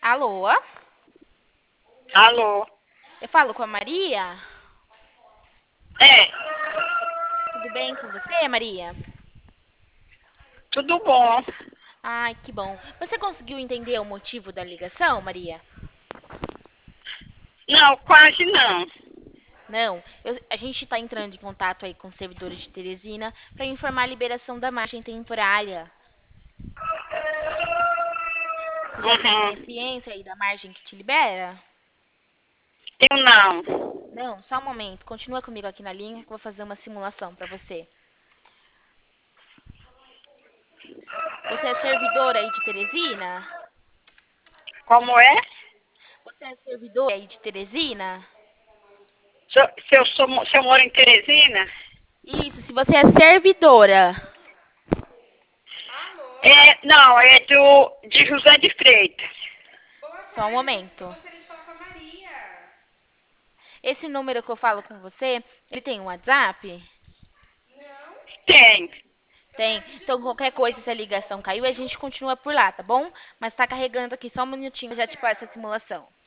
Alô? Alô? Eu falo com a Maria? É, Tudo bem com você, Maria? tudo bom. Ai, que bom. Você conseguiu entender o motivo da ligação, Maria? Não, quase não. Não, a gente está entrando em contato aí com os servidores de Teresina para informar a liberação da margem temporária. Você já tem Uhum. ciência aí da margem que te libera? Eu não. Não, só um momento. Continua comigo aqui na linha que eu vou fazer uma simulação para você. Você é servidora aí de Teresina? Como é? Você é servidora aí de Teresina? Se eu moro em Teresina? Isso, se você é servidora. Não, é de José de Freitas. Só um momento. Esse número que eu falo com você, ele tem um WhatsApp? Tem. Tem. Então, qualquer coisa, se a ligação caiu, a gente continua por lá, tá bom? Mas tá carregando aqui só um minutinho, eu já te passo a simulação.